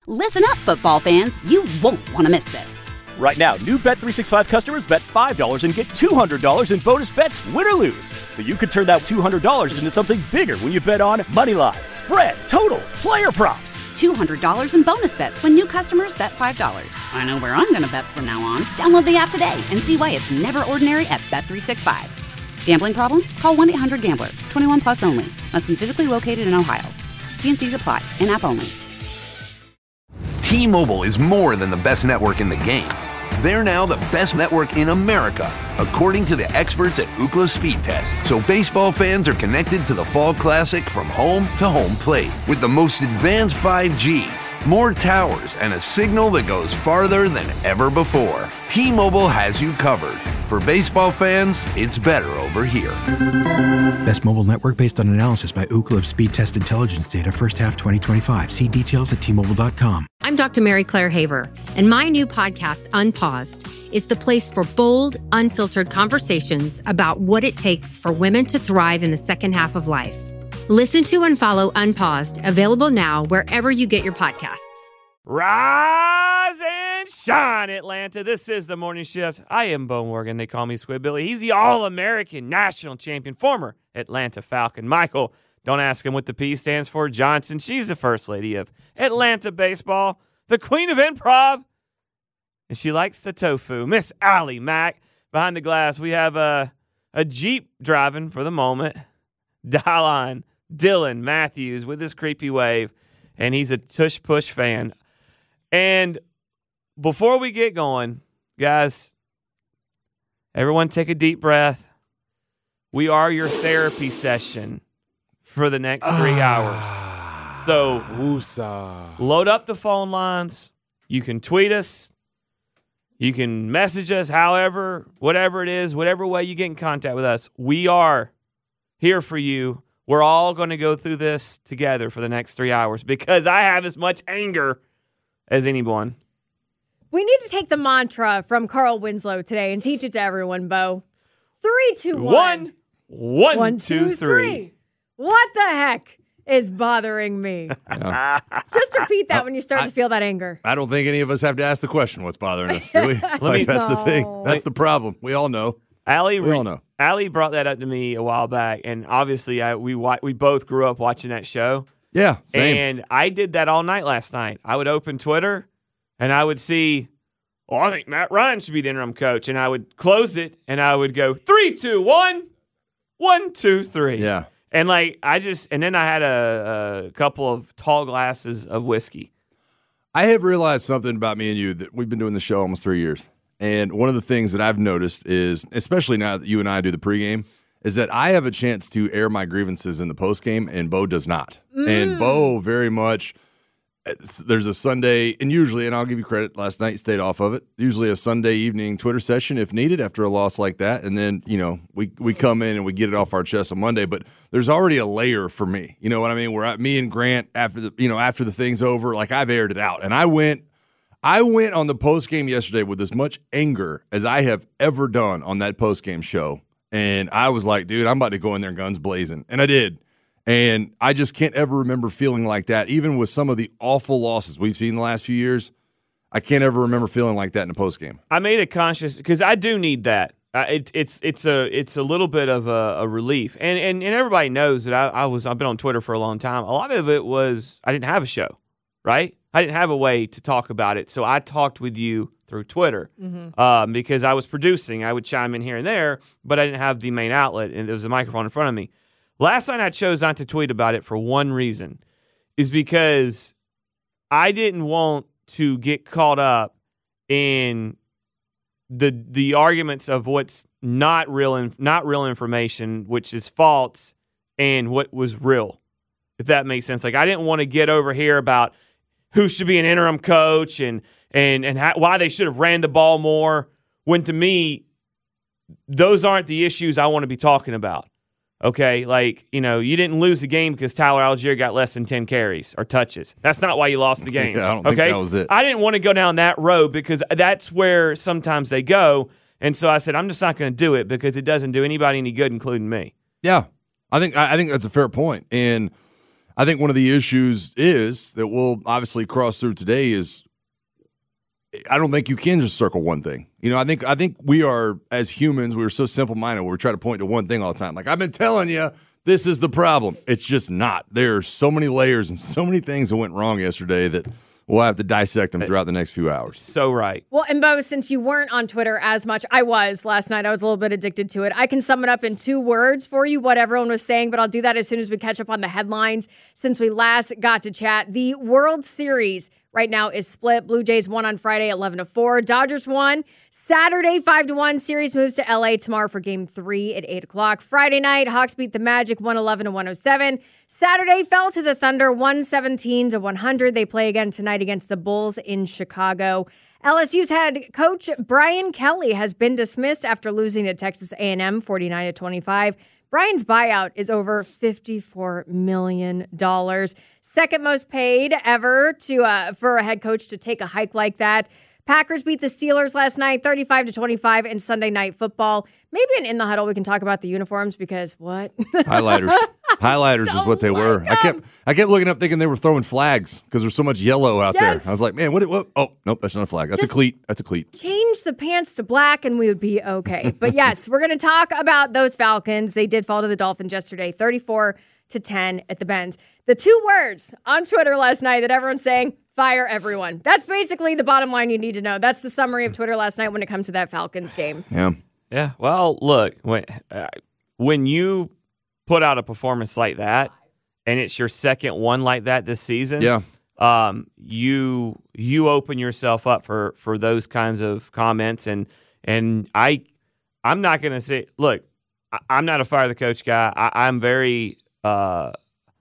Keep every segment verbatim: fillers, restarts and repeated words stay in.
Listen up, football fans. You won't want to miss this. Right now, new Bet three sixty-five customers bet five dollars and get two hundred dollars in bonus bets, win or lose. So you could turn that two hundred dollars into something bigger when you bet on money line, spread, totals, player props. two hundred dollars in bonus bets when new customers bet five dollars. I know where I'm going to bet from now on. Download the app today and see why it's never ordinary at Bet three sixty-five. Gambling problem? Call one eight hundred gambler. twenty-one plus only. Must be physically located in Ohio. T and C's apply. In-app only. T-Mobile is more than the best network in the game. They're now the best network in America, according to the experts at Ookla Speed Test. So baseball fans are connected to the Fall Classic from home to home plate with the most advanced five G, more towers, and a signal that goes farther than ever before. T-Mobile has you covered. For baseball fans, it's better over here. Best mobile network based on analysis by Ookla of Speed Test Intelligence data first half twenty twenty-five. See details at T Mobile dot com. I'm Doctor Mary Claire Haver, and my new podcast, Unpaused, is the place for bold, unfiltered conversations about what it takes for women to thrive in the second half of life. Listen to and follow Unpaused, available now wherever you get your podcasts. Rise and shine, Atlanta. This is the Morning Shift. I am Bo Morgan. They call me Squidbilly. He's the All-American National Champion, former Atlanta Falcon. Michael, don't ask him what the P stands for. Johnson, she's the First Lady of Atlanta baseball, the Queen of Improv, and she likes the tofu. Miss Allie Mack. Behind the glass, we have a, a Jeep driving for the moment. Dial on Dylan Matthews with his creepy wave, and he's a tush push fan. And before we get going, guys, everyone take a deep breath. We are your therapy session for the next three hours. So Woosa. Load up the phone lines. You can tweet us. You can message us, however, whatever it is, whatever way you get in contact with us. We are here for you. We're all going to go through this together for the next three hours because I have as much anger as anyone. We need to take the mantra from Carl Winslow today and teach it to everyone, Bo. Three, two, one. One, one, one two, two, three. three. What the heck is bothering me? Yeah. Just repeat that when you start I, to feel that anger. I don't think any of us have to ask the question, what's bothering us, do we? like, me- that's the thing. No. That's the problem. We all know. Allie, We all know. Allie brought that up to me a while back, and obviously I, we wa- we both grew up watching that show. Yeah, same. And I did that all night last night. I would open Twitter, and I would see, oh, I think Matt Ryan should be the interim coach. And I would close it, and I would go, three, two, one, one, two, three. Yeah. And, like, I just – and then I had a, a couple of tall glasses of whiskey. I have realized something about me and you that we've been doing the show almost three years. And one of the things that I've noticed is, especially now that you and I do the pregame, is that I have a chance to air my grievances in the postgame, and Bo does not. Mm. And Bo very much – there's a Sunday, and usually, and I'll give you credit, last night stayed off of it, usually a Sunday evening Twitter session if needed after a loss like that, and then, you know, we we come in and we get it off our chest on Monday, but there's already a layer for me, you know what I mean, where I, me and Grant, after the, you know, after the thing's over, like I've aired it out, and I went, I went on the postgame yesterday with as much anger as I have ever done on that postgame show, and I was like, dude, I'm about to go in there guns blazing, and I did. And I just can't ever remember feeling like that, even with some of the awful losses we've seen the last few years. I can't ever remember feeling like that in a postgame. I made a conscious because I do need that. Uh, it, it's it's a it's a little bit of a, a relief, and, and and everybody knows that I, I was I've been on Twitter for a long time. A lot of it was I didn't have a show, right? I didn't have a way to talk about it, so I talked with you through Twitter Mm-hmm. um, because I was producing. I would chime in here and there, but I didn't have the main outlet, and there was a microphone in front of me. Last night I chose not to tweet about it for one reason, is because I didn't want to get caught up in the the arguments of what's not real in, not real information, which is false, and what was real, if that makes sense. Like I didn't want to get over here about who should be an interim coach and and and how, why they should have ran the ball more, when to me those aren't the issues I want to be talking about. Okay, like, you know, you didn't lose the game because Tyler Algier got less than ten carries or touches. That's not why you lost the game. Yeah, I don't okay? think that was it. I didn't want to go down that road because that's where sometimes they go. And so I said, I'm just not going to do it because it doesn't do anybody any good, including me. Yeah, I think I think that's a fair point. And I think one of the issues is that we'll obviously cross through today is I don't think you can just circle one thing. You know, I think I think we are, as humans, we are so simple-minded. We try to point to one thing all the time. Like, I've been telling you, this is the problem. It's just not. There are so many layers and so many things that went wrong yesterday that we'll have to dissect them throughout the next few hours. So right. Well, and Bo, since you weren't on Twitter as much, I was last night. I was a little bit addicted to it. I can sum it up in two words for you, what everyone was saying, but I'll do that as soon as we catch up on the headlines since we last got to chat. The World Series right now is split. Blue Jays won on Friday, eleven to four. Dodgers won Saturday, five to one. Series moves to L A tomorrow for game three at eight o'clock. Friday night, Hawks beat the Magic one eleven to one oh seven. Saturday fell to the Thunder one seventeen to one hundred. They play again tonight against the Bulls in Chicago. L S U's head coach Brian Kelly has been dismissed after losing to Texas A and M forty-nine to twenty-five. Brian's buyout is over fifty-four million dollars. Second most paid ever to uh, for a head coach to take a hike like that. Packers beat the Steelers last night, thirty-five to twenty-five in Sunday Night Football. Maybe in In the Huddle we can talk about the uniforms because what? Highlighters. Highlighters So is what they were. I like kept I kept looking up thinking they were throwing flags because there's so much yellow out Yes. there. I was like, man, what, what? Oh, nope, that's not a flag. That's Just- a cleat. That's a cleat. Change the pants to black and we would be okay. But yes, we're going to talk about those Falcons. They did fall to the Dolphins yesterday, thirty-four to ten at the Benz. The two words on Twitter last night that everyone's saying, fire everyone. That's basically the bottom line you need to know. That's the summary of Twitter last night when it comes to that Falcons game. Yeah. Yeah. Well, look, when uh, when you put out a performance like that, and it's your second one like that this season, Yeah. um, you you open yourself up for, for those kinds of comments, and and I I'm not gonna say, look, I, I'm not a fire the coach guy. I, I'm very uh,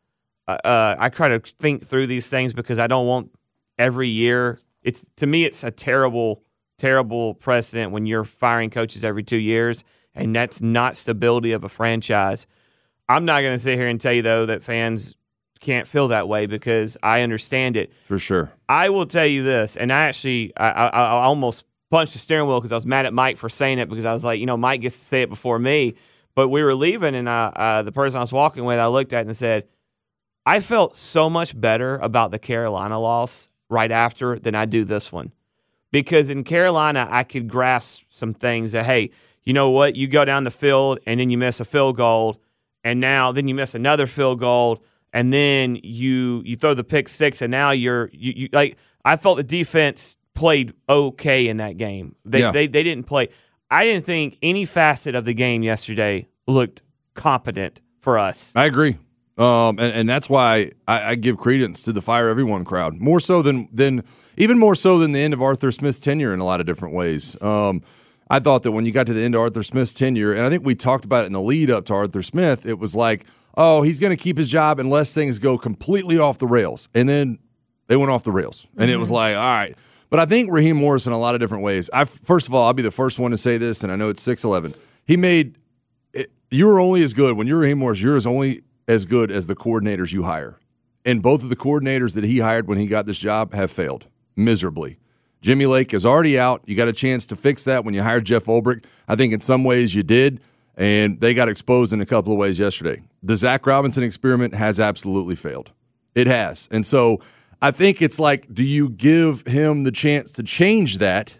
uh, I try to think through these things because I don't want every year. It's to me, it's a terrible. terrible precedent when you're firing coaches every two years, and that's not stability of a franchise. I'm not going to sit here and tell you, though, that fans can't feel that way because I understand it. For sure. I will tell you this, and I actually I, I, I almost punched the steering wheel because I was mad at Mike for saying it because I was like, you know, Mike gets to say it before me. But we were leaving, and I, uh, the person I was walking with, I looked at and said, I felt so much better about the Carolina loss right after than I do this one. Because in Carolina, I could grasp some things that, hey, you know what? You go down the field and then you miss a field goal, and now then you miss another field goal, and then you you throw the pick six, and now you're you, you like. I felt the defense played okay in that game. They, Yeah. they they didn't play. I didn't think any facet of the game yesterday looked competent for us. I agree. Um, and, and that's why I, I give credence to the fire everyone crowd, more so than than even more so than the end of Arthur Smith's tenure in a lot of different ways. Um, I thought that when you got to the end of Arthur Smith's tenure, and I think we talked about it in the lead up to Arthur Smith, it was like, oh, he's going to keep his job unless things go completely off the rails. And then they went off the rails. And mm-hmm. it was like, all right. But I think Raheem Morris in a lot of different ways. I First of all, I'll be the first one to say this, and I know it's six eleven. He made it, you were only as good, when you're Raheem Morris, you're as only as good as the coordinators you hire. And both of the coordinators that he hired when he got this job have failed miserably. Jimmy Lake is already out. You got a chance to fix that when you hired Jeff Ulbrich. I think in some ways you did, and they got exposed in a couple of ways yesterday. The Zach Robinson experiment has absolutely failed. It has. And so I think it's like, do you give him the chance to change that?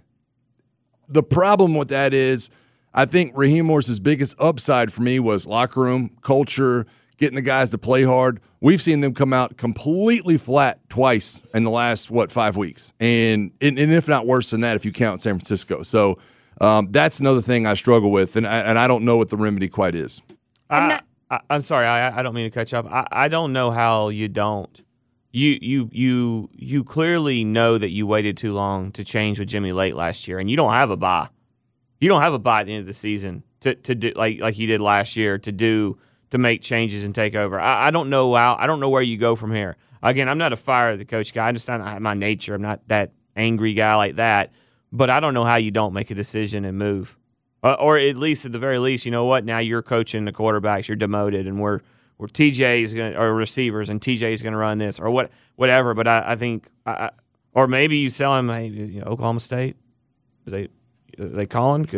The problem with that is I think Raheem Morris's biggest upside for me was locker room, culture, getting the guys to play hard. We've seen them come out completely flat twice in the last, what, five weeks. And, and, and if not worse than that, if you count San Francisco. So um, that's another thing I struggle with, and I, and I don't know what the remedy quite is. I, I, I'm sorry, I, I don't mean to cut you off. I, I don't know how you don't. You you you you clearly know that you waited too long to change with Jimmy Lake last year, and you don't have a bye. You don't have a bye at the end of the season to to do like like you did last year to do. to make changes and take over. I, I don't know how. I don't know where you go from here. Again, I'm not a fire the coach guy. I just don't have my nature. I'm not that angry guy like that. But I don't know how you don't make a decision and move, uh, or at least at the very least, you know what? Now you're coaching the quarterbacks. You're demoted, and we're we're T J is going or receivers, and T J is going to run this or what whatever. But I, I think, I, or maybe you tell him, hey, you know, Oklahoma State, are they are they calling because.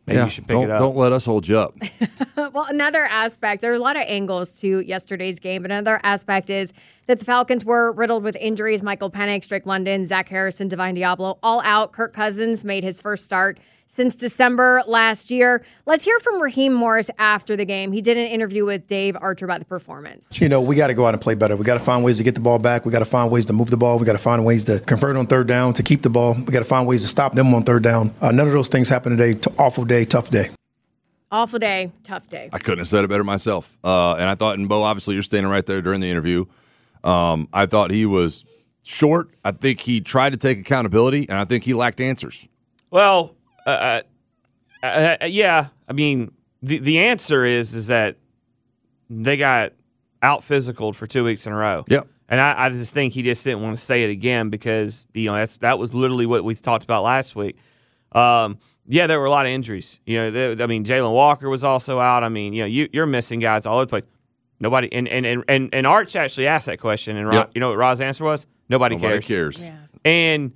maybe yeah, you should pick don't, it up. Don't let us hold you up. Well, another aspect, there are a lot of angles to yesterday's game, but another aspect is that the Falcons were riddled with injuries. Michael Penix, Drake London, Zach Harrison, Divine Diablo, all out. Kirk Cousins made his first start since December last year. Let's hear from Raheem Morris after the game. He did an interview with Dave Archer about the performance. You know, we got to go out and play better. We got to find ways to get the ball back. We got to find ways to move the ball. We got to find ways to convert on third down, to keep the ball. We got to find ways to stop them on third down. Uh, none of those things happened today. T- awful day, tough day. Awful day, tough day. I couldn't have said it better myself. Uh, and I thought, and Bo, obviously you're standing right there during the interview. Um, I thought he was short. I think he tried to take accountability, and I think he lacked answers. Well, uh, uh, uh, yeah. I mean, the the answer is is that they got out physicaled for two weeks in a row. Yep. And I, I just think he just didn't want to say it again because you know that's that was literally what we talked about last week. Um, yeah, there were a lot of injuries. You know, there, I mean, Jalen Walker was also out. I mean, you know, you, you're missing guys all over the place. Nobody and and and and, and Arch actually asked that question, and Ro, yep. you know what Roz's answer was? Nobody, Nobody cares. cares. Yeah. And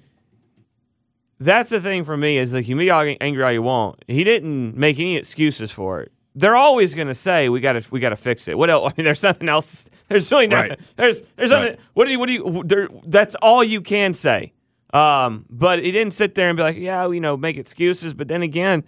that's the thing for me is like you can be all angry all you want. He didn't make any excuses for it. They're always going to say we got to we got to fix it. What else? I mean, there's nothing else. There's really nothing. Right. There's there's Right. nothing. What do you what do you? There, that's all you can say. Um, but he didn't sit there and be like, yeah, you know, make excuses. But then again,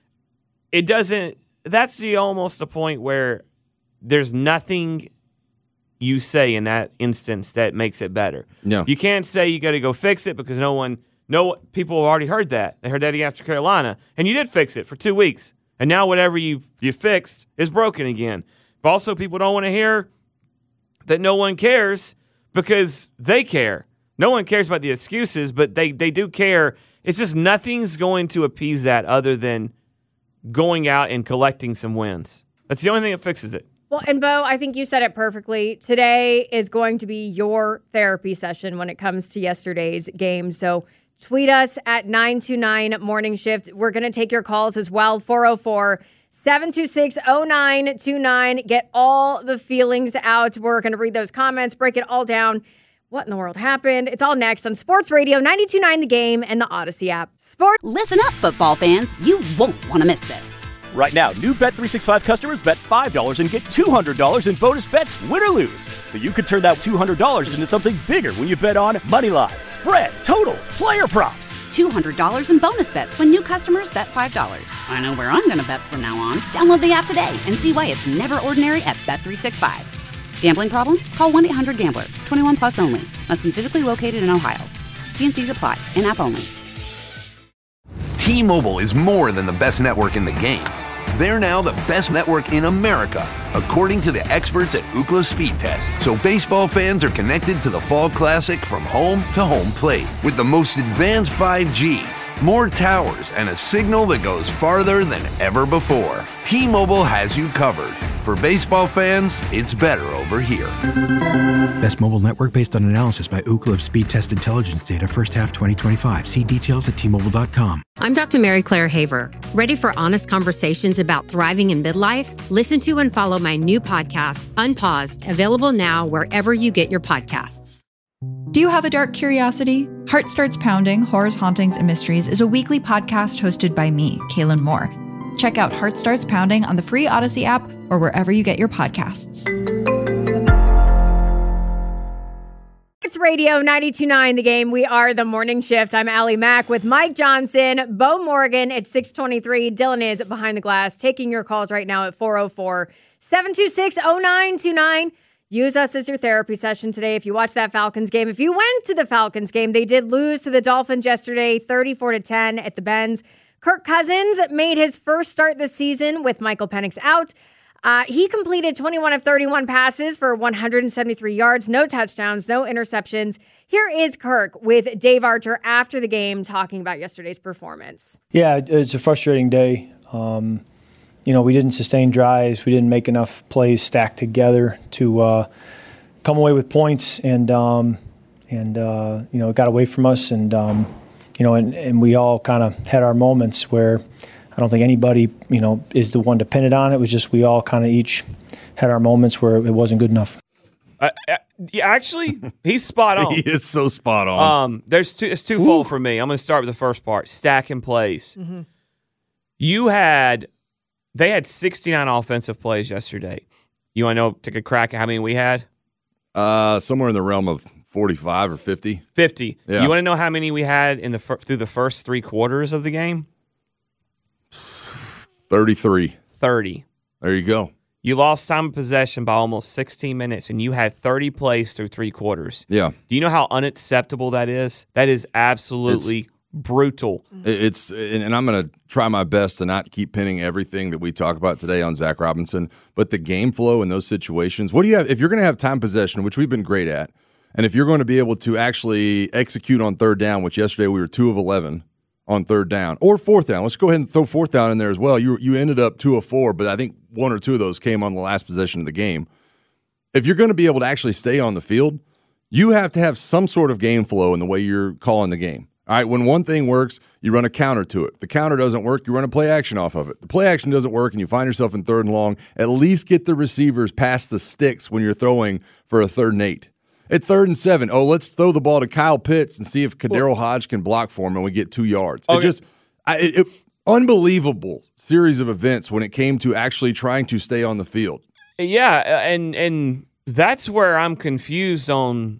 it doesn't. That's the almost the point where there's nothing you say in that instance that makes it better. No. You can't say you got to go fix it because no one, no people have already heard that. They heard that after Carolina, and you did fix it for two weeks, and now whatever you you fixed is broken again. But also, people don't want to hear that no one cares because they care. No one cares about the excuses, but they they do care. It's just nothing's going to appease that other than going out and collecting some wins. That's the only thing that fixes it. Well, and Bo, I think you said it perfectly. Today is going to be your therapy session when it comes to yesterday's game. So tweet us at nine two nine Morning Shift. We're going to take your calls as well. four oh four, seven two six, oh nine two nine. Get all the feelings out. We're going to read those comments, break it all down. What in the world happened? It's all next on Sports Radio ninety-two point nine The Game and the Odyssey app. Sports. Listen up, football fans. You won't want to miss this. Right now, new Bet three sixty-five customers bet five dollars and get two hundred dollars in bonus bets, win or lose. So you could turn that two hundred dollars into something bigger when you bet on money line, spread, totals, player props. two hundred dollars in bonus bets when new customers bet five dollars. I know where I'm going to bet from now on. Download the app today and see why it's never ordinary at Bet three sixty-five. Gambling problem? Call one eight hundred gambler. twenty-one plus only. Must be physically located in Ohio. T and C's apply. In-app only. T-Mobile is more than the best network in the game. They're now the best network in America, according to the experts at Ookla Speed Test. So baseball fans are connected to the Fall Classic from home to home plate with the most advanced five G, more towers, and a signal that goes farther than ever before. T-Mobile has you covered. For baseball fans, it's better over here. Best mobile network based on analysis by Ookla Speed Test Intelligence data first half twenty twenty-five. See details at T Mobile dot com. I'm Doctor Mary Claire Haver. Ready for honest conversations about thriving in midlife? Listen to and follow my new podcast, Unpaused, available now wherever you get your podcasts. Do you have a dark curiosity? Heart Starts Pounding, Horrors, Hauntings, and Mysteries is a weekly podcast hosted by me, Kaylin Moore. Check out Heart Starts Pounding on the free Odyssey app or wherever you get your podcasts. It's Radio ninety-two point nine The Game. We are the Morning Shift. I'm Allie Mack with Mike Johnson, Bo Morgan at six twenty-three. Dylan is behind the glass, taking your calls right now at four oh four, seven two six, oh nine two nine. Use us as your therapy session today if you watch that Falcons game. If you went to the Falcons game, they did lose to the Dolphins yesterday, thirty-four to ten at the Benz. Kirk Cousins made his first start this season with Michael Penix out. Uh, he completed twenty-one of thirty-one passes for one hundred seventy-three yards, no touchdowns, no interceptions. Here is Kirk with Dave Archer after the game talking about yesterday's performance. Yeah, it's a frustrating day. Um, you know, we didn't sustain drives. We didn't make enough plays stacked together to uh, come away with points, and um, and uh, you know, it got away from us. And um, you know, and, and we all kind of had our moments where I don't think anybody, you know, is the one dependent on it. It was just we all kind of each had our moments where it wasn't good enough. Uh, yeah, actually, he's spot on. He is so spot on. Um, there's two, it's toofold Ooh. for me. I'm going to start with the first part: stacking plays. Mm-hmm. You had, they had sixty-nine offensive plays yesterday. You want to know, take a crack at how many we had? Uh, somewhere in the realm of forty-five or fifty. fifty. Yeah. You want to know how many we had in the through the first three quarters of the game? thirty-three. thirty. There you go. You lost time of possession by almost sixteen minutes, and you had thirty plays through three quarters. Yeah. Do you know how unacceptable that is? That is absolutely It's, brutal. It's and, and I'm going to try my best to not keep pinning everything that we talk about today on Zach Robinson, but the game flow in those situations. What do you have if you're going to have time possession, which we've been great at, and if you're going to be able to actually execute on third down, which yesterday we were two of eleven on third down, or fourth down. Let's go ahead and throw fourth down in there as well. You you ended up two of four, but I think one or two of those came on the last possession of the game. If you're going to be able to actually stay on the field, you have to have some sort of game flow in the way you're calling the game. All right, when one thing works, you run a counter to it. If the counter doesn't work, you run a play action off of it. The play action doesn't work and you find yourself in third and long, at least get the receivers past the sticks when you're throwing for a third and eight. At third and seven, oh, let's throw the ball to Kyle Pitts and see if Kadero Hodge can block for him and we get two yards. Okay. It just I, it, it, unbelievable series of events when it came to actually trying to stay on the field. Yeah, and and that's where I'm confused on.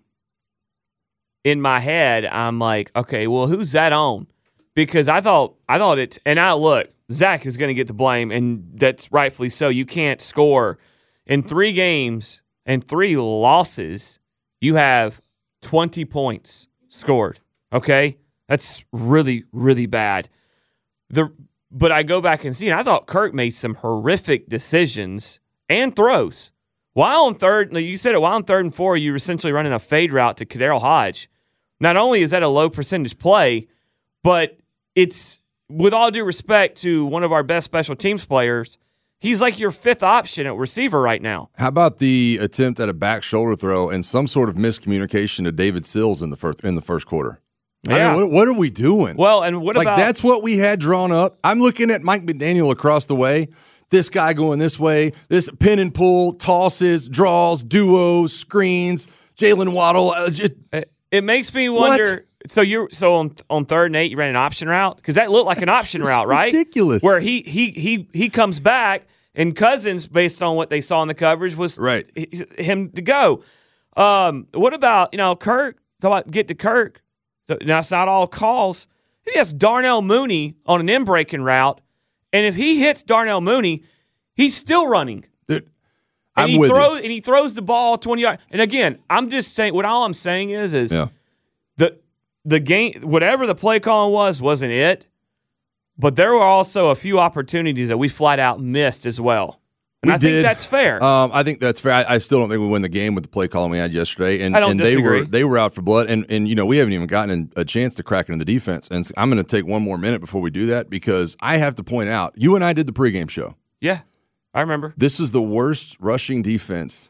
In my head, I'm like, okay, well, who's that on? Because I thought, I thought it, and I look, Zach is going to get the blame, and that's rightfully so. You can't score in three games and three losses. You have twenty points scored. Okay, that's really, really bad. The but I go back and see, and I thought Kirk made some horrific decisions and throws. While on third, you said it. While on third and four, you were essentially running a fade route to Kadero Hodge. Not only is that a low percentage play, but it's, with all due respect to one of our best special teams players, he's like your fifth option at receiver right now. How about the attempt at a back shoulder throw and some sort of miscommunication to David Sills in the first in the first quarter? Yeah. I mean, what, what are we doing? Well, and what like about that's what we had drawn up. I'm looking at Mike McDaniel across the way. This guy going this way, this pin and pull, tosses, draws, duos, screens, Jalen Waddle. Uh, just, it, it makes me wonder. What? So you so on on third and eight, you ran an option route because that looked like an option route, right? Ridiculous. Where he he he he comes back and Cousins, based on what they saw in the coverage, was right him to go. Um, what about you know Kirk? Talk about get to Kirk. Now it's not all calls. He has Darnell Mooney on an in breaking route. And if he hits Darnell Mooney, he's still running. Dude, and I'm he with throws you. and he throws the ball twenty yards. And again, I'm just saying what all I'm saying is is yeah. the the game whatever the play calling was wasn't it. But there were also a few opportunities that we flat out missed as well. And we I did. think that's fair. Um, I think that's fair. I, I still don't think we win the game with the play calling we had yesterday. And, I don't and disagree. they were they were out for blood. And and you know we haven't even gotten a chance to crack into the defense. And I'm going to take one more minute before we do that because I have to point out you and I did the pregame show. Yeah, I remember. This is the worst rushing defense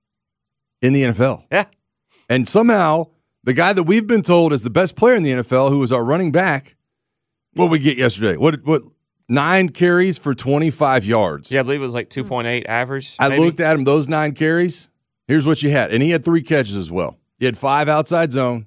in the N F L. Yeah, and somehow the guy that we've been told is the best player in the N F L, who was our running back, what did we get yesterday? What what? Nine carries for twenty-five yards. Yeah, I believe it was like two point eight average. I maybe. looked at him, those nine carries. Here's what you had. And he had three catches as well. He had five outside zone,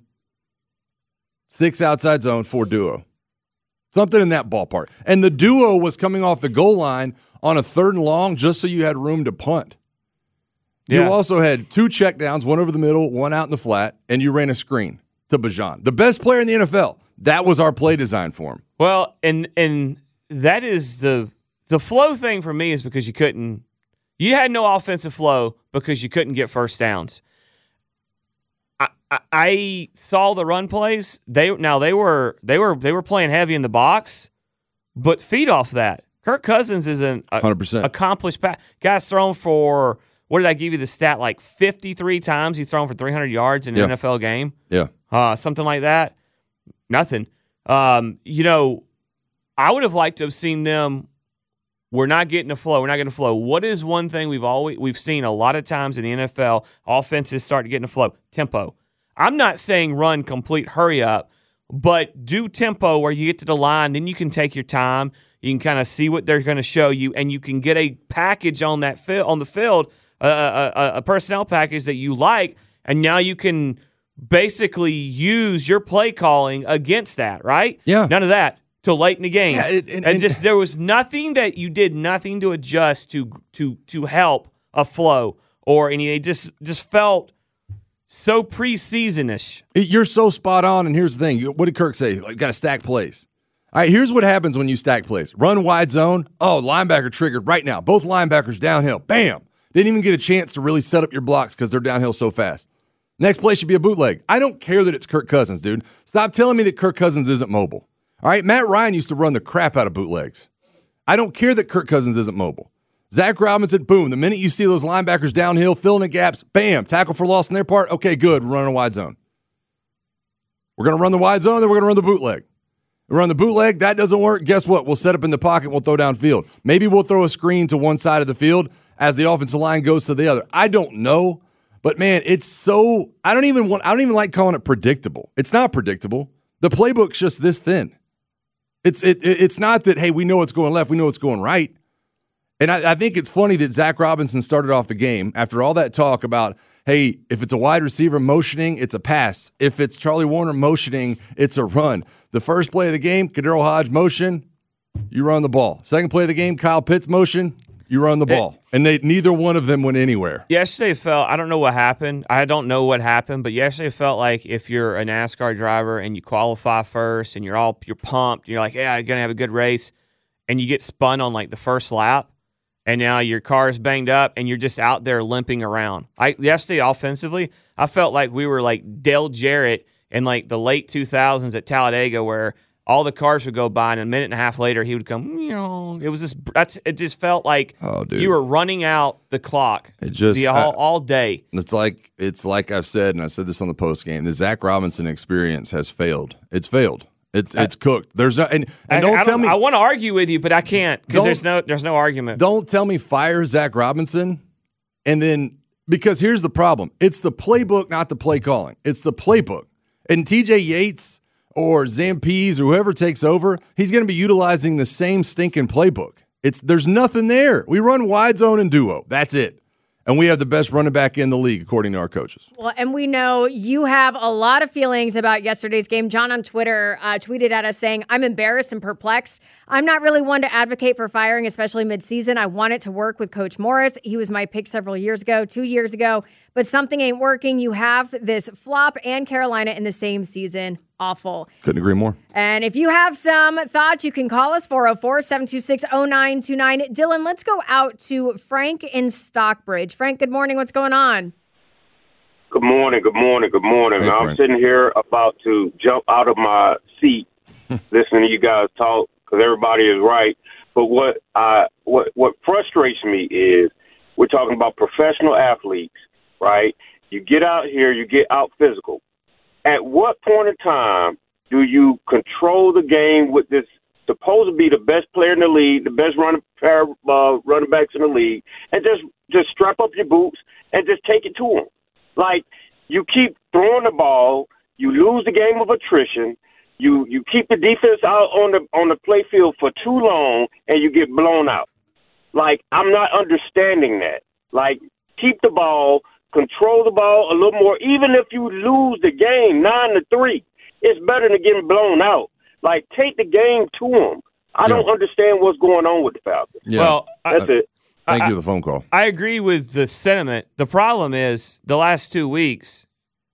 six outside zone, four duo. Something in that ballpark. And the duo was coming off the goal line on a third and long just so you had room to punt. Yeah. You also had two checkdowns, one over the middle, one out in the flat, and you ran a screen to Bijan. The best player in the N F L. That was our play design for him. Well, and and that is the the flow thing for me is because you couldn't you had no offensive flow because you couldn't get first downs. I, I, I saw the run plays. They now they were they were they were playing heavy in the box, but feed off that. Kirk Cousins is an a, one hundred percent accomplished pass. Guy's thrown for what did I give you the stat like fifty-three times he's thrown for three hundred yards in an yeah. N F L game. Yeah, uh, something like that. Nothing. Um, you know. I would have liked to have seen them. We're not getting a flow. We're not getting a flow. What is one thing we've always we've seen a lot of times in the N F L? Offenses start to get in a flow. Tempo. I'm not saying run complete hurry up, but do tempo where you get to the line, then you can take your time. You can kind of see what they're going to show you, and you can get a package on that field on the field, uh, a, a personnel package that you like, and now you can basically use your play calling against that. Right? Yeah. None of that. till late in the game. Yeah, it- and, and- and- just there was nothing that you did nothing to adjust to to to help a flow or any. It just just felt so preseason-ish. You're so spot on, and here's the thing. What did Kirk say? Like, got to stack plays. All right, here's what happens when you stack plays. Run wide zone. Oh, linebacker triggered right now. Both linebackers downhill. Bam. Didn't even get a chance to really set up your blocks because they're downhill so fast. Next play should be a bootleg. I don't care that it's Kirk Cousins, dude. Stop telling me that Kirk Cousins isn't mobile. All right, Matt Ryan used to run the crap out of bootlegs. I don't care that Kirk Cousins isn't mobile. Zach Robinson, boom. The minute you see those linebackers downhill, filling the gaps, bam, tackle for loss on their part. Okay, good. We're running a wide zone. We're going to run the wide zone, then we're going to run the bootleg. We run the bootleg. That doesn't work. Guess what? We'll set up in the pocket. We'll throw downfield. Maybe we'll throw a screen to one side of the field as the offensive line goes to the other. I don't know, but man, it's so. I don't even want. I don't even like calling it predictable. It's not predictable. The playbook's just this thin. It's it. It's not that. Hey, we know what's going left. We know what's going right. And I, I think it's funny that Zach Robinson started off the game after all that talk about, hey, if it's a wide receiver motioning, it's a pass. If it's Charlie Warner motioning, it's a run. The first play of the game, Kadero Hodge motion, you run the ball. Second play of the game, Kyle Pitts motion, you run the ball. It, and they neither one of them went anywhere. Yesterday felt, I don't know what happened. I don't know what happened, but yesterday felt like if you're a NASCAR driver and you qualify first and you're all you're pumped, you're like, yeah, you're going to have a good race, and you get spun on like the first lap, and now your car is banged up, and you're just out there limping around. I yesterday, offensively, I felt like we were like Dale Jarrett in like the late two thousands at Talladega, where all the cars would go by, and a minute and a half later, he would come. You know, it was just that's it. Just felt like oh, dude. you were running out the clock. It just the, all, all day. It's like it's like I've said, and I said this on the post game. The Zach Robinson experience has failed. It's failed. It's it's cooked. There's no and, and don't I, I tell don't, me. I want to argue with you, but I can't because there's no there's no argument. Don't tell me fire Zach Robinson, and then because here's the problem: it's the playbook, not the play calling. It's the playbook, and T J Yates or Zampese or whoever takes over, he's going to be utilizing the same stinking playbook. It's there's nothing there. We run wide zone and duo. That's it. And we have the best running back in the league, according to our coaches. Well, and we know you have a lot of feelings about yesterday's game. John on Twitter uh, tweeted at us saying, I'm embarrassed and perplexed. I'm not really one to advocate for firing, especially midseason. I wanted to work with Coach Morris. He was my pick several years ago, two years ago, but something ain't working. You have this flop and Carolina in the same season. Awful. Couldn't agree more. And if you have some thoughts, you can call us four oh four, seven two six, oh nine two nine. Dylan, let's go out to Frank in Stockbridge. Frank, good morning. What's going on? Good morning. Good morning. Good morning. Hey, I'm Frank. sitting here about to jump out of my seat listening to you guys talk because everybody is right. But what I what what frustrates me is we're talking about professional athletes, right? You get out here, you get out physical. At what point in time do you control the game with this supposed to be the best player in the league, the best running pair uh, running backs in the league, and just just strap up your boots and just take it to them? Like, you keep throwing the ball, you lose the game of attrition, you you keep the defense out on the on the play field for too long, and you get blown out. Like, I'm not understanding that. Like, keep the ball. Control the ball a little more. Even if you lose the game nine to three, it's better than getting blown out. Like, take the game to them. I yeah. don't understand what's going on with the Falcons. Yeah. Well, that's I, it. Thank I, you for the phone call. I agree with the sentiment. The problem is the last two weeks,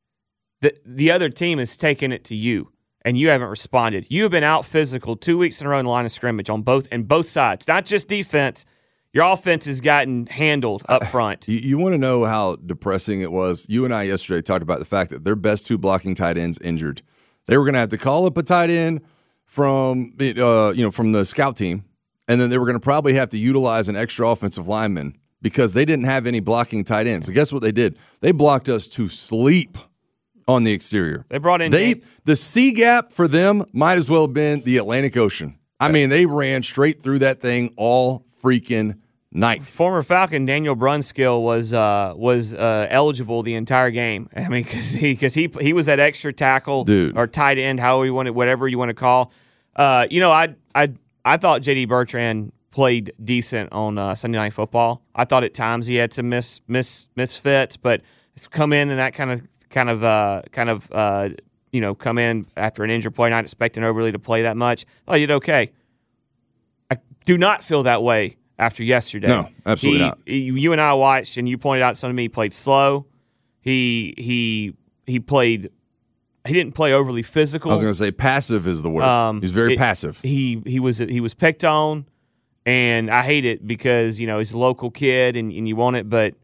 the the other team has taken it to you, and you haven't responded. You have been out physical two weeks in a row in the line of scrimmage on both and both sides, not just defense. Your offense has gotten handled up front. You, you want to know how depressing it was? You and I yesterday talked about the fact that their best two blocking tight ends injured. They were going to have to call up a tight end from uh, you know from the scout team, and then they were going to probably have to utilize an extra offensive lineman because they didn't have any blocking tight ends. So guess what they did? They blocked us to sleep on the exterior. They brought in they the C gap for them might as well have been the Atlantic Ocean. I mean, they ran straight through that thing all freaking night. Former Falcon Daniel Brunskill was uh, was uh, eligible the entire game. I mean, because he because he he was that extra tackle Dude. or tight end, however you want it, whatever you want to call. Uh, you know, I I I thought J D Bertrand played decent on uh, Sunday Night Football. I thought at times he had some miss miss misfits, but it's come in and that kind of kind of uh, kind of uh, you know, come in after an injured play, not expecting Oberle to play that much. I thought he did okay. I do not feel that way after yesterday. No, absolutely he, not. He, you and I watched, and you pointed out something to me. He played slow. He he he played. He didn't play overly physical. I was going to say passive is the word. Um, He's very it, passive. He he was he was picked on, and I hate it because you know he's a local kid and, and you want it, but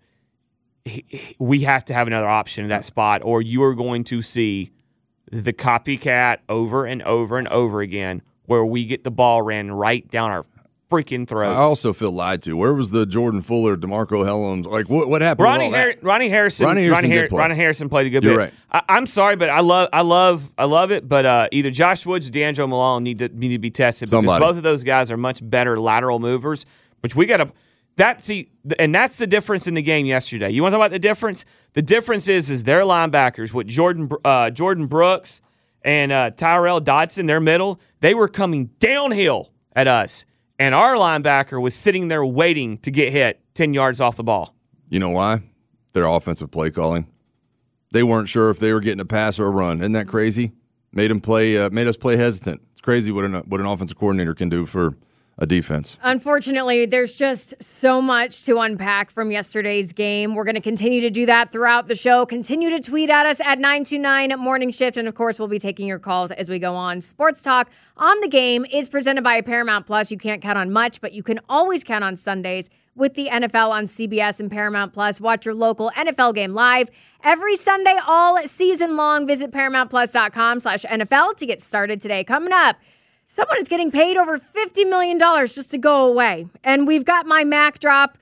he, he, we have to have another option in that spot, or you are going to see the copycat over and over and over again, where we get the ball ran right down our freaking throats. I also feel lied to. Where was the Jordan Fuller, DeMarco Hellams? Like, what, what happened? Ronnie, with all Har- that? Ronnie Harrison. Ronnie Harrison, Ronnie, did Har- play. Ronnie Harrison played a good You're bit. right. I, I'm sorry, but I love, I love, I love it. But uh, either Josh Woods or D'Angelo Malone need to need to be tested because Somebody. both of those guys are much better lateral movers. Which we got to. That's the and that's the difference in the game yesterday. You want to talk about the difference? The difference is is their linebackers with Jordan uh, Jordan Brooks and uh, Tyrell Dodson, their middle, they were coming downhill at us. And our linebacker was sitting there waiting to get hit ten yards off the ball. You know why? Their offensive play calling. They weren't sure if they were getting a pass or a run. Isn't that crazy? Made them play. Uh, made us play hesitant. It's crazy what an what an offensive coordinator can do for a defense. Unfortunately, there's just so much to unpack from yesterday's game. We're going to continue to do that throughout the show. Continue to tweet at us at nine two nine Morning Shift. And, of course, we'll be taking your calls as we go on. Sports Talk on the Game is presented by Paramount Plus. You can't count on much, but you can always count on Sundays with the N F L on C B S and Paramount Plus. Watch your local N F L game live every Sunday all season long. Visit ParamountPlus.com slash NFL to get started today. Coming up, someone is getting paid over fifty million dollars just to go away. And we've got my Mac drop.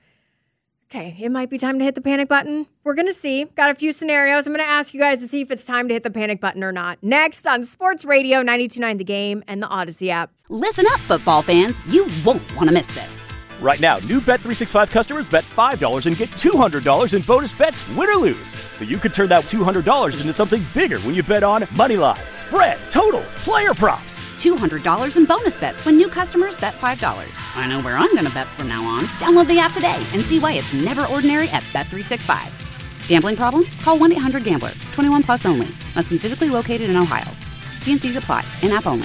Okay, it might be time to hit the panic button. We're going to see. Got a few scenarios. I'm going to ask you guys to see if it's time to hit the panic button or not. Next on Sports Radio ninety-two point nine The Game and the Odyssey app. Listen up, football fans. You won't want to miss this. Right now, new Bet three sixty-five customers bet five dollars and get two hundred dollars in bonus bets, win or lose. So you could turn that two hundred dollars into something bigger when you bet on money line, spread, totals, player props. two hundred dollars in bonus bets when new customers bet five dollars. I know where I'm going to bet from now on. Download the app today and see why it's never ordinary at Bet three sixty-five. Gambling problem? Call one eight hundred gambler. twenty-one plus only. Must be physically located in Ohio. T and C's apply. In-app only.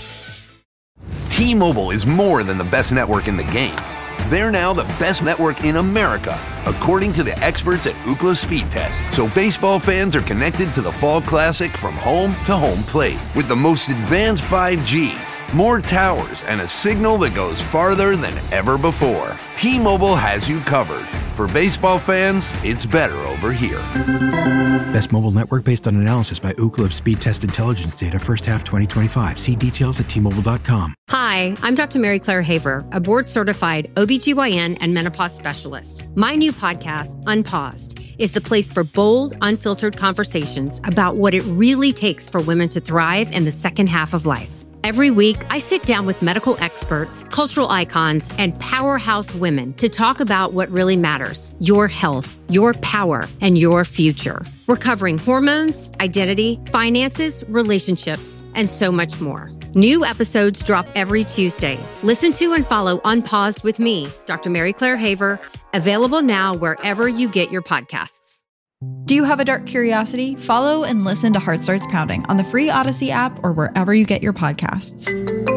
T-Mobile is more than the best network in the game. They're now the best network in America, according to the experts at Ookla Speed Test. So baseball fans are connected to the Fall Classic from home to home plate with the most advanced five G, more towers, and a signal that goes farther than ever before. T-Mobile has you covered. For baseball fans, it's better over here. Best mobile network based on analysis by Ookla of Speed Test Intelligence data first half twenty twenty-five. See details at T Mobile dot com. Hi, I'm Doctor Mary Claire Haver, a board-certified O B G Y N and menopause specialist. My new podcast, Unpaused, is the place for bold, unfiltered conversations about what it really takes for women to thrive in the second half of life. Every week, I sit down with medical experts, cultural icons, and powerhouse women to talk about what really matters: your health, your power, and your future. We're covering hormones, identity, finances, relationships, and so much more. New episodes drop every Tuesday. Listen to and follow Unpaused with me, Doctor Mary Claire Haver, available now wherever you get your podcasts. Do you have a dark curiosity? Follow and listen to Heart Starts Pounding on the free Odyssey app or wherever you get your podcasts.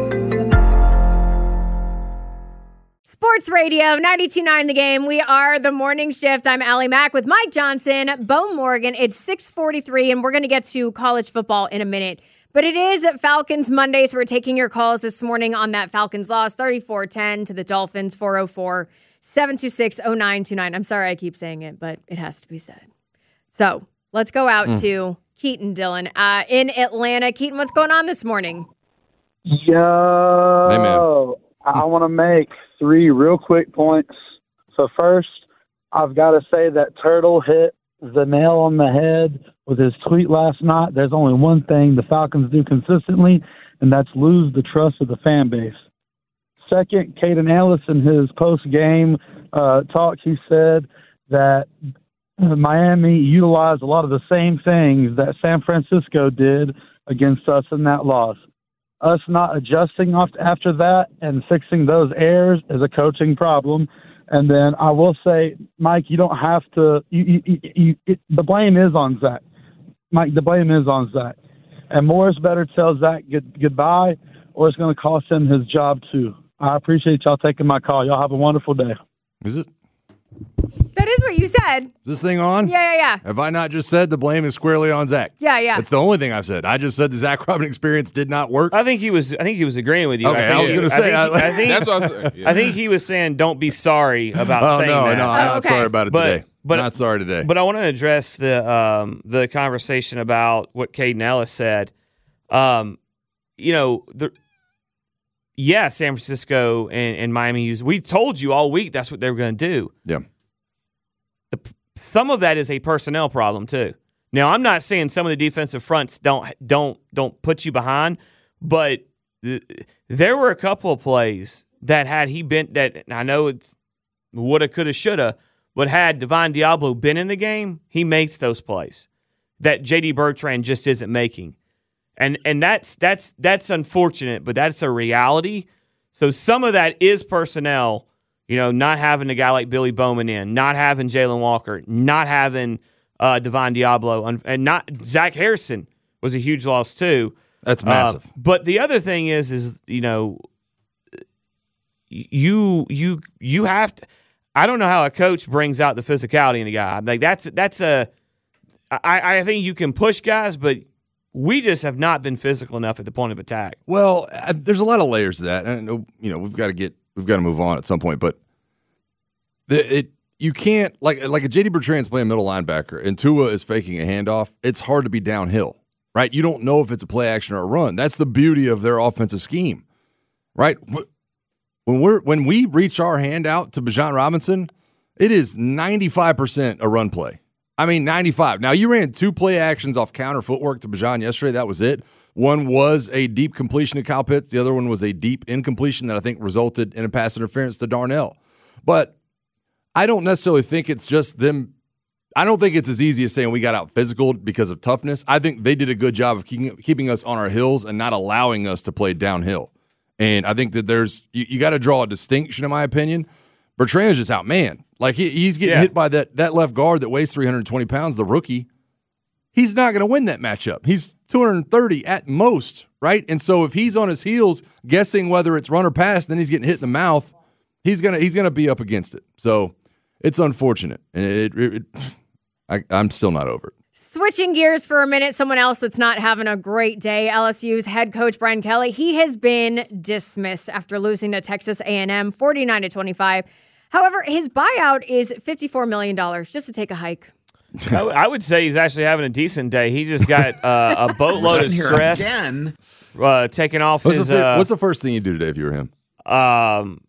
Sports Radio ninety-two point nine The Game. We are the Morning Shift. I'm Allie Mack with Mike Johnson, Bo Morgan. It's six forty-three, and we're going to get to college football in a minute. But it is Falcons Monday, so we're taking your calls this morning on that Falcons loss, thirty-four ten to the Dolphins, four oh four, seven two six, oh nine two nine. I'm sorry I keep saying it, but it has to be said. So let's go out mm. to Keaton Dillon uh, in Atlanta. Keaton, what's going on this morning? Yo, hey, man. I want to make three real quick points. So first, I've got to say that Turtle hit the nail on the head with his tweet last night. There's only one thing the Falcons do consistently, and that's lose the trust of the fan base. Second, Caden Ellis in his post-game uh, talk, he said that Miami utilized a lot of the same things that San Francisco did against us in that loss. Us not adjusting after that and fixing those errors is a coaching problem. And then I will say, Mike, you don't have to you, – you, you, you, it, the blame is on Zach. Mike, the blame is on Zach. and Morris better tell Zach good, goodbye, or it's going to cost him his job too. I appreciate y'all taking my call. Y'all have a wonderful day. Is it? That is what you said. Is this thing on? Yeah, yeah, yeah. Have I not just said the blame is squarely on Zach? Yeah, yeah. That's the only thing I've said. I just said the Zach Robin experience did not work. I think he was. I think he was agreeing with you. Okay, I, I was going to say. I think, I think, That's what I'm saying. Yeah. I think he was saying, "Don't be sorry about oh saying no, that." no, I'm Oh, not okay. sorry about it But- today. but- not sorry today. But I want to address the um, the conversation about what Caden Ellis said. Um, you know, the, yeah, San Francisco and, and Miami used. We told you all week that's what they were going to do. Yeah. The, some of that is a personnel problem too. Now, I'm not saying some of the defensive fronts don't don't don't put you behind, but th- there were a couple of plays that had he been that I know it's woulda, coulda, shoulda, but had Divine Diablo been in the game, he makes those plays that J D Bertrand just isn't making. And and that's that's that's unfortunate, but that's a reality. So some of that is personnel, you know, not having a guy like Billy Bowman in, not having Jalen Walker, not having uh, Divine Diablo, and not Zach Harrison was a huge loss too. That's massive. Uh, but the other thing is, is you know, you you you have to. I don't know how a coach brings out the physicality in a guy. Like that's that's a. I, I think you can push guys, but we just have not been physical enough at the point of attack. Well, uh, there's a lot of layers to that, and you know we've got to get we've got to move on at some point. But the, it you can't like like a J D Bertrand's playing middle linebacker, and Tua is faking a handoff. It's hard to be downhill, right? You don't know if it's a play action or a run. That's the beauty of their offensive scheme, right? When we're when we reach our hand out to Bijan Robinson, it is ninety-five percent a run play. I mean, ninety-five. Now, you ran two play actions off counter footwork to Bijan yesterday. That was it. One was a deep completion to Kyle Pitts. The other one was a deep incompletion that I think resulted in a pass interference to Darnell. But I don't necessarily think it's just them. I don't think it's as easy as saying we got out physical because of toughness. I think they did a good job of keeping, keeping us on our heels and not allowing us to play downhill. And I think that there's you, you got to draw a distinction, in my opinion. Bertrand is just outmanned. Like he, he's getting Yeah. hit by that that left guard that weighs three hundred twenty pounds, the rookie. He's not going to win that matchup. He's two hundred thirty at most, right? And so if he's on his heels guessing whether it's run or pass, then he's getting hit in the mouth. He's gonna he's gonna be up against it. So it's unfortunate, and it, it, it I, I'm still not over it. Switching gears for a minute, someone else that's not having a great day, L S U's head coach Brian Kelly. He has been dismissed after losing to Texas A and M forty-nine to twenty-five. However, his buyout is fifty-four million dollars just to take a hike. I, w- I would say he's actually having a decent day. He just got uh, a boatload of stress again. Uh, taking off What's, his. the, uh, what's the first thing you do today if you were him? Um,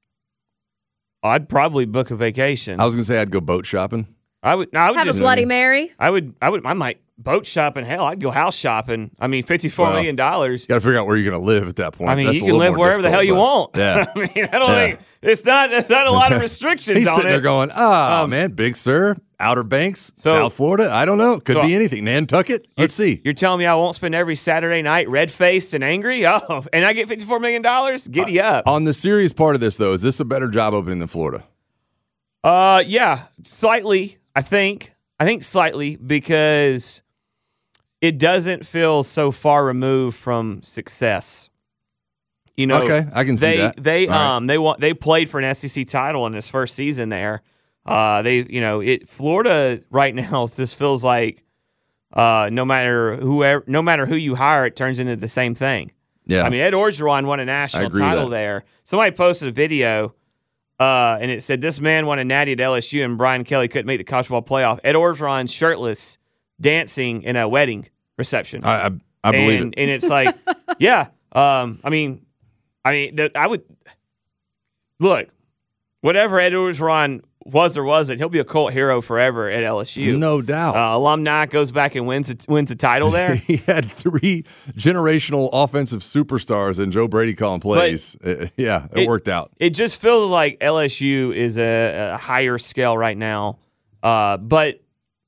I'd probably book a vacation. I was going to say I'd go boat shopping. I would. No, I would Have just, a Bloody Mary. I would. I would. I might boat shopping. Hell, I'd go house shopping. I mean, fifty-four Well, million dollars. Got to figure out where you're going to live at that point. I mean, That's you a can little live more wherever the hell you difficult, want. but- Yeah. I mean, I don't Yeah. think it's not. It's not a lot of restrictions He's on sitting it. there going, "Ah, Um, man, Big Sur, Outer Banks, So- South Florida. I don't know. Could So- be anything. Nantucket. Let's see." You're telling me I won't spend every Saturday night red faced and angry? Oh, and I get fifty-four million dollars? Giddy up. On the serious part of this, though, is this a better job opening than Florida? Uh, yeah, slightly. I think. I think slightly because it doesn't feel so far removed from success. You know, Okay, I can see they, that. They All right. um they want they played for an S E C title in his first season there. Uh, they you know it Florida right now just feels like uh no matter whoever no matter who you hire, it turns into the same thing. Yeah. I mean, Ed Orgeron won a I national agree with title that. there. Somebody posted a video. Uh, and it said, this man won a natty at L S U and Brian Kelly couldn't make the college football playoff. Ed Orgeron shirtless dancing in a wedding reception. I I, I believe and, it. And it's like, yeah. Um, I mean, I mean, the, I would look, whatever Ed Orgeron was or wasn't, he'll be a cult hero forever at L S U. No doubt. Uh, alumni goes back and wins a, wins a title there. He had three generational offensive superstars and Joe Brady calling plays. Uh, yeah, it, it- worked out. It just feels like L S U is a, a higher scale right now. Uh, but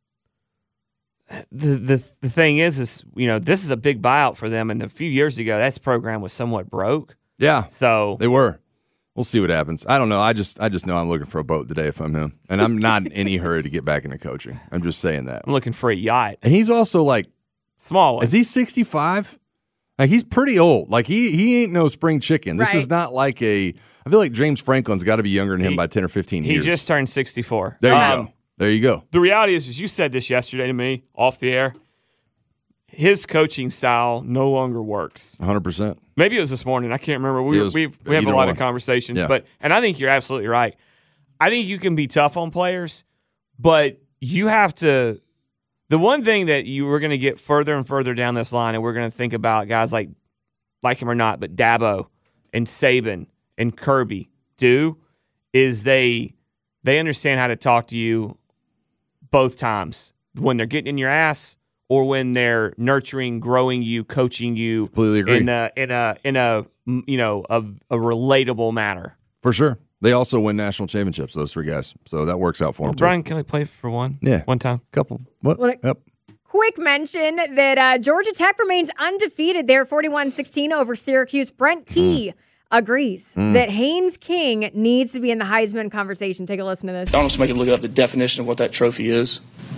the, the the thing is, is you know this is a big buyout for them. And a few years ago, that program was somewhat broke. Yeah, So they were. We'll see what happens. I don't know. I just I just know I'm looking for a boat today if I'm him. And I'm not in any hurry to get back into coaching. I'm just saying that. I'm looking for a yacht. And he's also like Small one. Is he sixty-five? Like, he's pretty old. Like, he he ain't no spring chicken. This Right. is not like a – I feel like James Franklin's got to be younger than him He- by ten or fifteen He years. just turned sixty-four. There you Um, go. There you go. The reality is, is you said this yesterday to me off the air. His coaching style no longer works. one hundred percent. Maybe it was this morning. I can't remember. We It was we've, we have a either lot one. of conversations, Yeah. but and I think you're absolutely right. I think you can be tough on players, but you have to. The one thing that you were going to get further and further down this line, and we're going to think about guys like, like him or not, but Dabo and Saban and Kirby do, is they they understand how to talk to you both times when they're getting in your ass or when they're nurturing, growing you, coaching you. Completely agree. in a in a in a you know a, a relatable manner. For sure. They also win national championships, those three guys. So that works out for Well, them, too. Brian Kelly played for one. Yeah. one time. Couple. What? What- Yep. Quick mention that uh, Georgia Tech remains undefeated there, forty-one sixteen over Syracuse. Brent Key agrees Mm. that Haynes King needs to be in the Heisman conversation. Take a listen to this. I almost make it look up the definition of what that trophy is.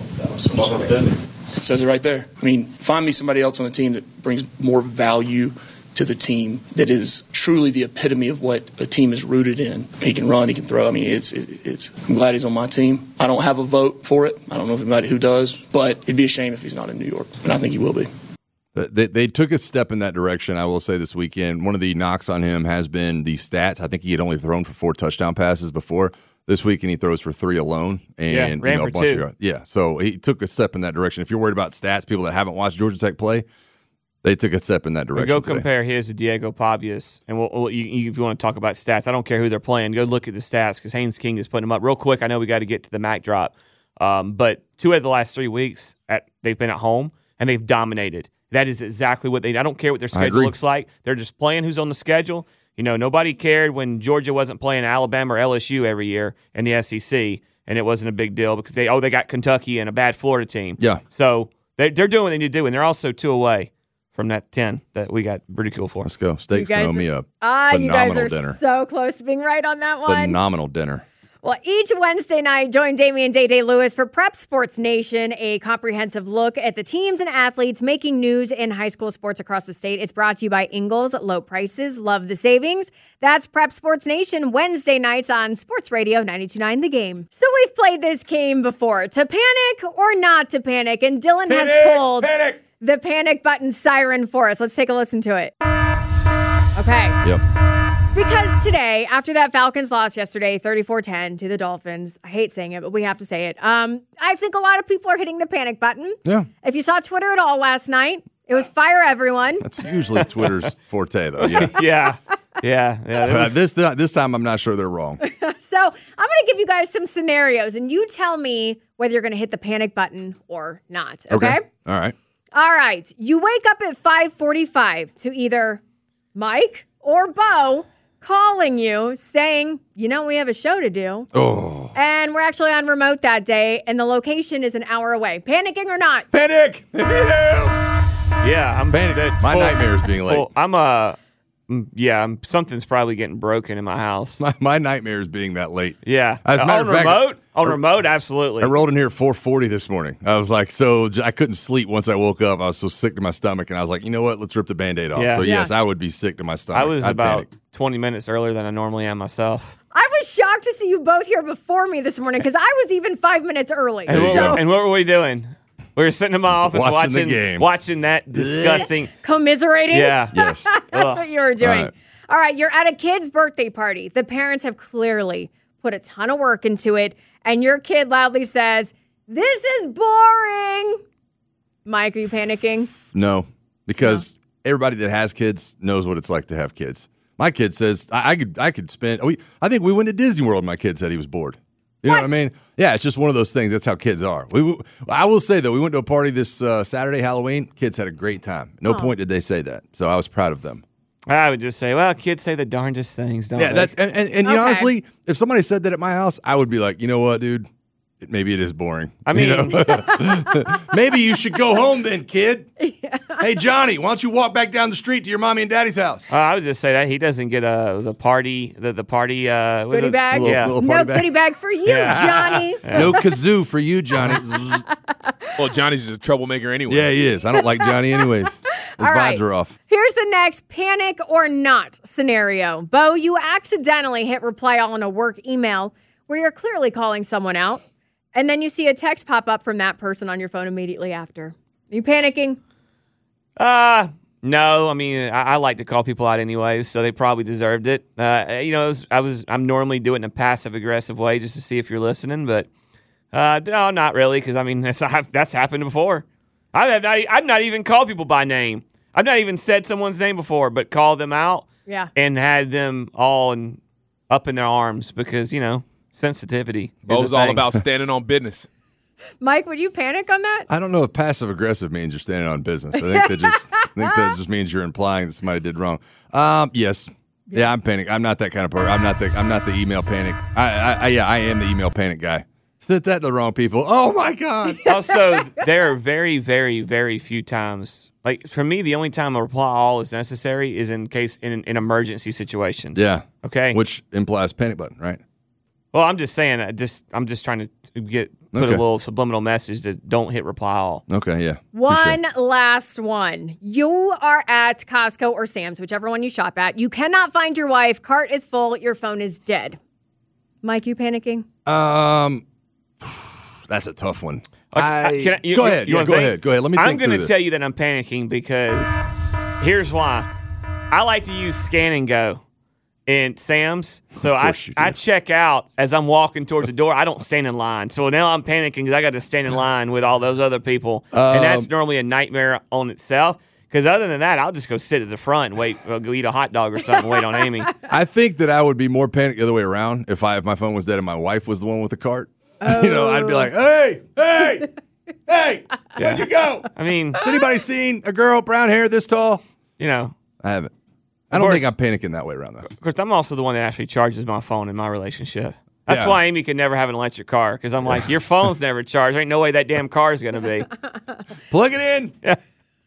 It says it right there. I mean, find me somebody else on the team that brings more value to the team, that is truly the epitome of what a team is rooted in. He can run, he can throw. I mean, it's it, it's. I'm glad he's on my team. I don't have a vote for it. I don't know if anybody who does, but it'd be a shame if he's not in New York, and I think he will be. They, they took a step in that direction, I will say, this weekend. One of the knocks on him has been the stats. I think he had only thrown for four touchdown passes before. This weekend he throws for three alone. And Yeah, you ran know, a for bunch two. of Yeah, so he took a step in that direction. If you're worried about stats, people that haven't watched Georgia Tech play, they took a step in that We direction go today. compare his to Diego Pavias, and we'll, we'll, you, you- if you want to talk about stats, I don't care who they're playing. Go look at the stats because Haynes King is putting them up real quick. I know we got to get to the Mac drop, um, but two out of the last three weeks at they've been at home and they've dominated. That is exactly what they. I don't care what their I schedule agree. looks like. They're just playing who's on the schedule. You know, nobody cared when Georgia wasn't playing Alabama or L S U every year in the S E C, and it wasn't a big deal because they oh they got Kentucky and a bad Florida team. Yeah. So they they're doing what they need to do, and they're also two away from that ten that we got ridiculed for. Let's go. Steaks You guys- know me a Ah, you guys phenomenal are dinner. so close to being right on that one. Phenomenal dinner. Well, each Wednesday night, join Damian Day Day Lewis for Prep Sports Nation, a comprehensive look at the teams and athletes making news in high school sports across the state. It's brought to you by Ingles. Low prices, love the savings. That's Prep Sports Nation, Wednesday nights on Sports Radio ninety-two point nine The Game. So we've played this game before, to panic or not to panic, and Dylan has pulled the panic button siren for us. Let's take a listen to it. Okay. Yep. Because today, after that Falcons loss yesterday, thirty-four ten to the Dolphins, I hate saying it, but we have to say it. Um, I think a lot of people are hitting the panic button. Yeah. If you saw Twitter at all last night, it was fire everyone. That's usually Twitter's forte, though. Yeah. yeah. Yeah. Yeah. Uh, this this time, I'm not sure they're wrong. So I'm going to give you guys some scenarios, and you tell me whether you're going to hit the panic button or not. Okay? All right. All right. You wake up at five forty-five to either Mike or Bo calling you saying, you know, we have a show to do. Oh. And we're actually on remote that day, and the location is an hour away. Panicking or not? Panic! Yeah, I'm Panic. that- My full- nightmare is being late. full- I'm uh, mm, yeah, I'm, something's probably getting broken in my house. My, my nightmare is being that late. Yeah, As a matter on of fact, remote, on I- remote, absolutely. I rolled in here at four forty this morning. I was like, so j- I couldn't sleep once I woke up. I was so sick to my stomach, and I was like, you know what? Let's rip the Band-Aid off. Yeah. So, Yeah. yes, I would be sick to my stomach. I was I'd about panic. twenty minutes earlier than I normally am myself. I was shocked to see you both here before me this morning because I was even five minutes early. And what, So and what were we doing? We were sitting in my office Watching watching the game. watching that disgusting. commiserating? Yeah. Yes. That's Ugh. what you were doing. All right. All right, you're at a kid's birthday party. The parents have clearly put a ton of work into it, and your kid loudly says, "This is boring." Mike, are you panicking? No, because everybody that has kids knows what it's like to have kids. My kid says I, I could I could spend. We, I think we went to Disney World. My kid said he was bored. You know what I mean? Yeah, it's just one of those things. That's how kids are. We, we I will say though, we went to a party this uh, Saturday, Halloween. Kids had a great time. No Oh. point did they say that. So I was proud of them. I would just say, well, kids say the darndest things, don't Yeah, they? that and, and, and you Okay. know, honestly, if somebody said that at my house, I would be like, you know what, dude, maybe it is boring. I mean, you know? Maybe you should go home then, kid. Yeah. Hey, Johnny, why don't you walk back down the street to your mommy and daddy's house? Uh, I would just say that he doesn't get uh, the party, the, the party, uh, goodie bag. Little, yeah. little No bag. goodie bag for you, Yeah. Johnny. Yeah. No kazoo for you, Johnny. Well, Johnny's just a troublemaker anyway. Yeah, he is. I don't like Johnny anyways. His All vibes right. are off. Here's the next panic or not scenario. Bo, you accidentally hit reply all on a work email where you're clearly calling someone out, and then you see a text pop up from that person on your phone immediately after. Are you panicking? Uh, no. I mean, I, I like to call people out anyways, so they probably deserved it. Uh, you know, it was, I was, I'm normally doing it in a passive aggressive way just to see if you're listening, but uh, no, not really, because I mean, that's that's happened before. I have not, I've not even called people by name. I've not even said someone's name before, but called them out. Yeah. And had them all in, up in their arms because, you know, sensitivity. Bo's all about standing on business. Mike, would you panic on that? I don't know if passive aggressive means you're standing on business. I think that just I think that just means you're implying that somebody did wrong. Um, yes. Yeah, yeah I'm panic. I'm not that kind of person. I'm not the I'm not the email panic. I, I, I yeah, I am the email panic guy. Sent that to the wrong people. Oh my God. Also, there are very, very, very few times. Like for me, the only time a reply all is necessary is in case in, in emergency situations. Yeah. Okay. Which implies panic button, right? Well, I'm just saying. I just I'm just trying to get put Okay. a little subliminal message that don't hit reply all. Okay. Yeah. One last one. You are at Costco or Sam's, whichever one you shop at. You cannot find your wife. Cart is full. Your phone is dead. Mike, you panicking? Um, that's a tough one. I, Can I- you- go you- ahead. you Yeah, wanna go think? ahead. Go ahead. Let me. I'm think going through to this. tell you that I'm panicking because here's why. I like to use Scan and Go in Sam's, so I course you do. I check out as I'm walking towards the door. I don't stand in line, so now I'm panicking because I got to stand in line with all those other people, and that's Um, normally a nightmare on itself. Because other than that, I'll just go sit at the front and wait, I'll go eat a hot dog or something, and wait on Amy. I think that I would be more panicked the other way around if I if my phone was dead and my wife was the one with the cart. You know, I'd be like, hey, hey, hey, where'd you go? I mean, Has anybody seen a girl brown hair this tall? you know. I haven't. I Of don't course. think I'm panicking that way around though. Of course, I'm also the one that actually charges my phone in my relationship. That's Yeah. why Amy can never have an electric car, because I'm like, your phone's never charged. There ain't no way that damn car is going to be. Plug it in. Yeah.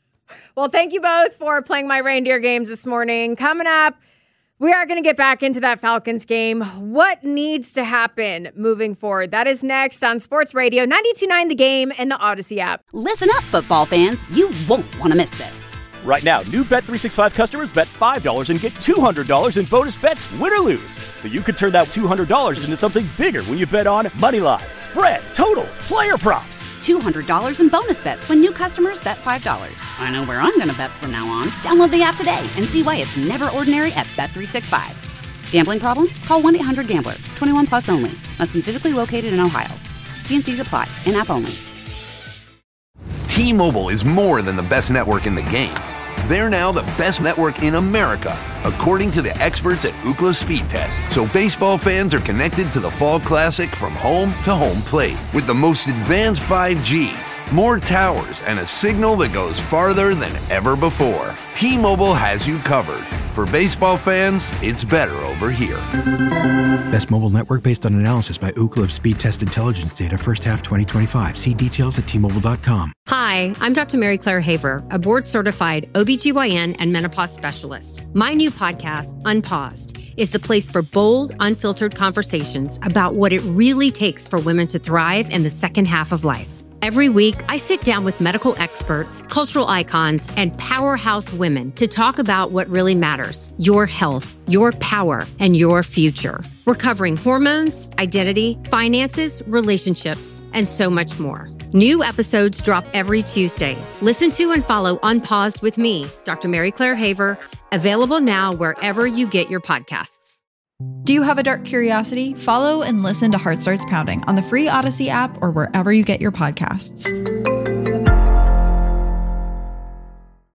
Well, thank you both for playing my reindeer games this morning. Coming up, we are going to get back into that Falcons game. What needs to happen moving forward? That is next on Sports Radio ninety-two point nine The Game and the Odyssey app. Listen up, football fans. You won't want to miss this. Right now, new Bet three sixty-five customers bet five dollars and get two hundred dollars in bonus bets, win or lose. So you could turn that two hundred dollars into something bigger when you bet on money line, spread, totals, player props. two hundred dollars in bonus bets when new customers bet five dollars. I know where I'm going to bet from now on. Download the app today and see why it's never ordinary at Bet three sixty-five. Gambling problem? Call one eight hundred gambler. twenty-one plus only. Must be physically located in Ohio. T N Cs apply. In-app only. T-Mobile is more than the best network in the game. They're now the best network in America, according to the experts at Ookla Speed Test. So baseball fans are connected to the Fall Classic from home to home plate with the most advanced five G, more towers, and a signal that goes farther than ever before. T-Mobile has you covered. For baseball fans, it's better over here. Best mobile network based on analysis by Ookla of speed test intelligence data first half twenty twenty-five. See details at T Mobile dot com. Hi, I'm Doctor Mary Claire Haver, a board-certified O B G Y N and menopause specialist. My new podcast, Unpaused, is the place for bold, unfiltered conversations about what it really takes for women to thrive in the second half of life. Every week, I sit down with medical experts, cultural icons, and powerhouse women to talk about what really matters: your health, your power, and your future. We're covering hormones, identity, finances, relationships, and so much more. New episodes drop every Tuesday. Listen to and follow Unpaused with me, Doctor Mary Claire Haver, available now wherever you get your podcasts. Do you have a dark curiosity? Follow and listen to Heart Starts Pounding on the free Odyssey app or wherever you get your podcasts.